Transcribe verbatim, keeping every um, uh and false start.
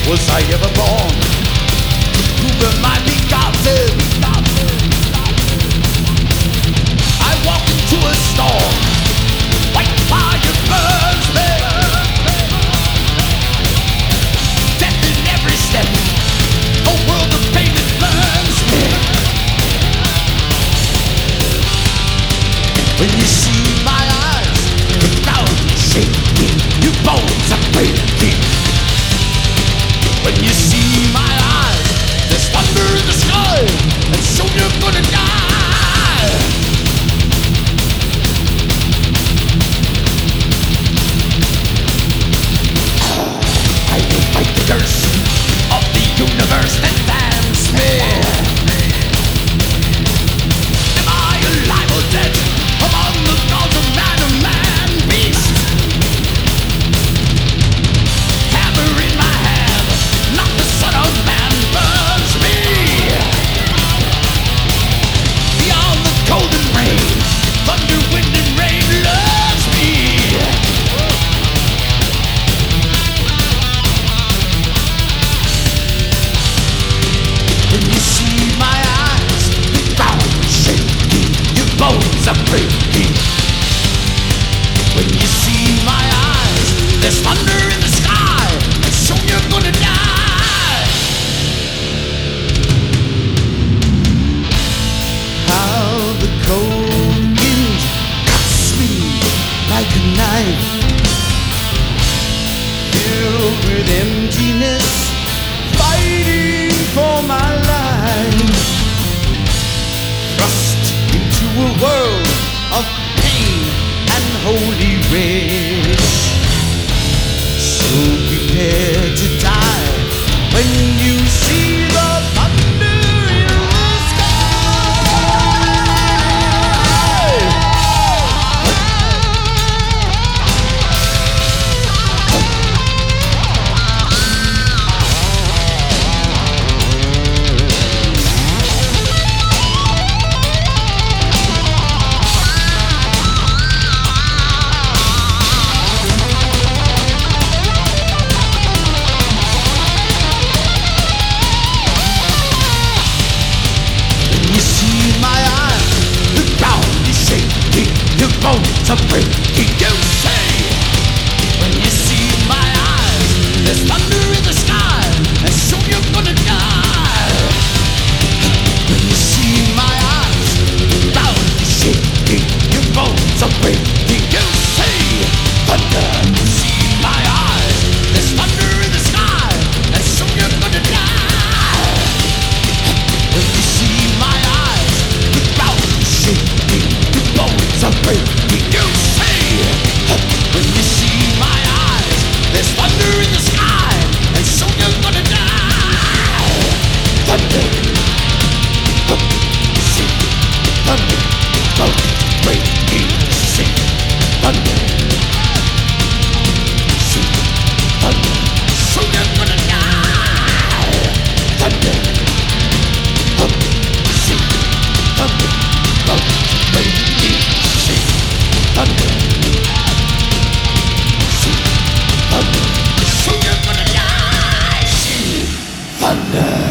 Was I ever born? Who am I begotten? I walk into a storm, white fire burns me. Death in every step, a world of pain that burns me. When you see my eyes, the ground is shaking, your bones are breaking. When you see my eyes, there's thunder in the sky, and soon you're gonna die. I will fight the curse of the universe that damns me. Am I alive or dead among the gods of man or man beast? Hammer in my hand, not the son of man burns me. Beyond the cold and rain, thunder, wind and rain loves me. When you see my eyes, the ground is shaking, your bones are breaking. When you see my eyes, there's thunder in the sky, and soon you're gonna die. How the cold wind cuts me like a knife, filled with emptiness, fighting for my life. Thrust into a world of pain and holy rage. So prepare to die when you see the thunder in the sky. Your bones are breaking, you say. When you see my eyes, there's thunder in the sky, and soon you're gonna die. When you see my eyes, the ground is shaking, your bones are breaking, you say. Thunder. When you see my eyes, there's thunder in the sky, and soon you're gonna die. When you see my eyes, the ground is shaking, your bones are breaking, you say. When you see my eyes, there's thunder in the sky, and soon you're gonna die. Thunder. See. Thunder. Bones breaking. See. Thunder. See. Thunder. Soon you're gonna die. Thunder. See. Thunder. Bones breaking. See. Thunder. See. Thunder. Soon you're gonna die. See. Thunder.